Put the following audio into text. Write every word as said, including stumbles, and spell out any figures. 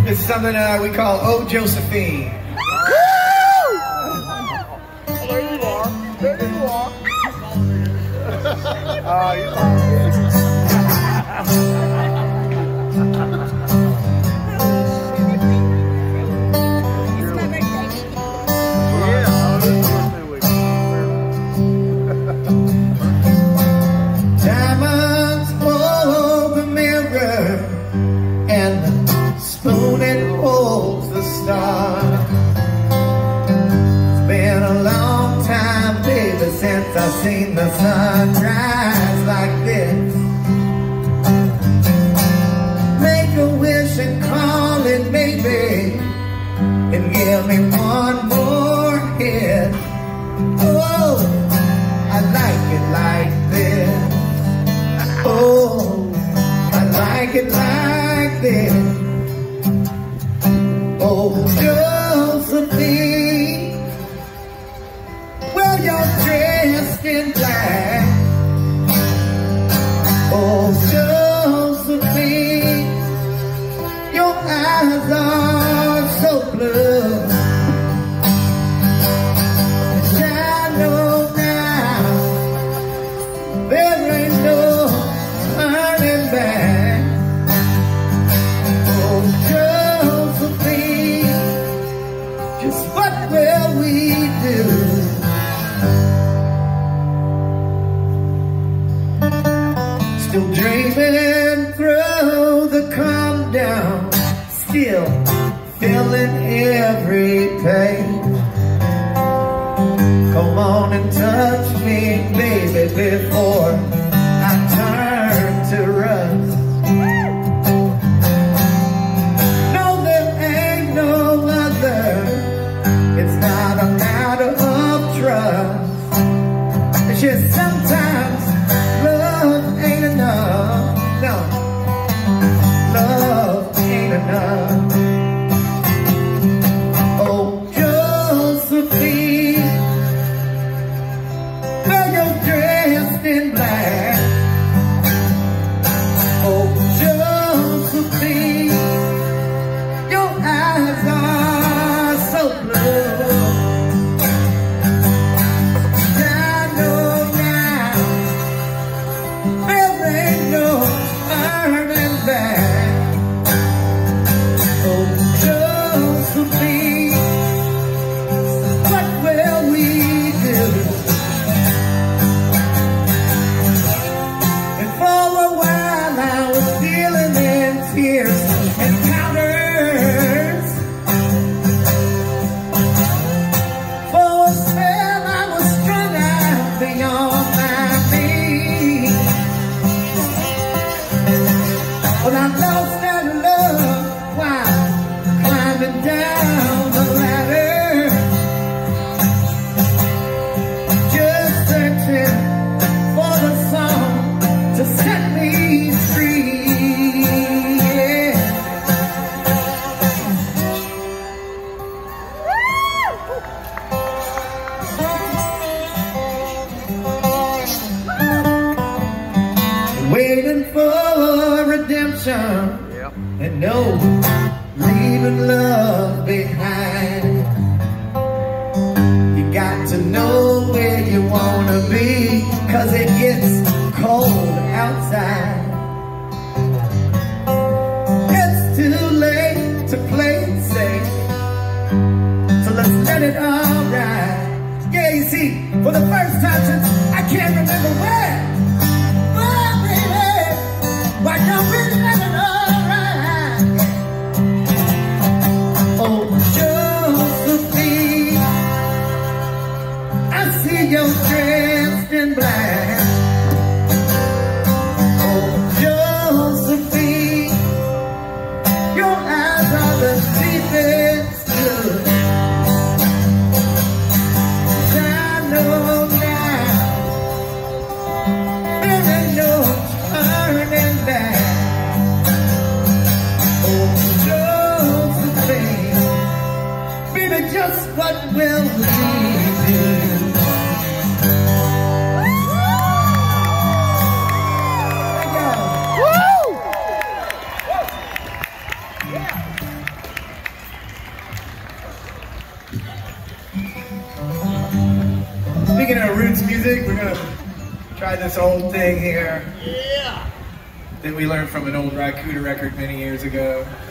This is something uh, we call Oh Josephine. There you are. There you are. Uh, you Diamonds hold the mirror and the spoon it holds the star. It's been a long time, baby, since I've seen the sun rise like this. Make a wish and call it maybe, and give me one more hit. Oh, I like it like this. Oh, I like it like this. Oh, Josephine, well, you're dressed in black. Oh, Josephine, your eyes are so blue. And I know now there ain't no turning back. Oh, Josephine, just what will we do? Still dreaming through the calm down, still feeling every pain. Come on and touch me, baby, before I turn to rust. No, there ain't no other. It's not a matter of trust. It's just sometimes love ain't enough. No, love ain't enough. Oh, Josephine, well, you're dressed in black. Oh, Josephine, your eyes are so blue. I know now there ain't no turning back. Oh, Josephine, what will we do? And for a while I was feeling in tears and powders. For a spell I was strung out beyond my means. But I lost that love while climbing down the ladder, just searching for the song to set me free. Yeah. Waiting for redemption, Yeah. and no leaving love behind. You got to know where you wanna be, 'cause it gets cold outside. It's too late to play it safe, so let's let it all ride. Yeah, you see, for the first time since I can't remember where, oh, baby, why don't we let it all ride? Oh, Josephine, I see you're dressed in black. Oh, Josephine, your eyes are the deepest blue. I know now there ain't no turning back. Oh, Josephine, baby, just what will we do? Speaking of roots music, we're gonna try this old thing here. Yeah. That we learned from an old Raikuda record many years ago.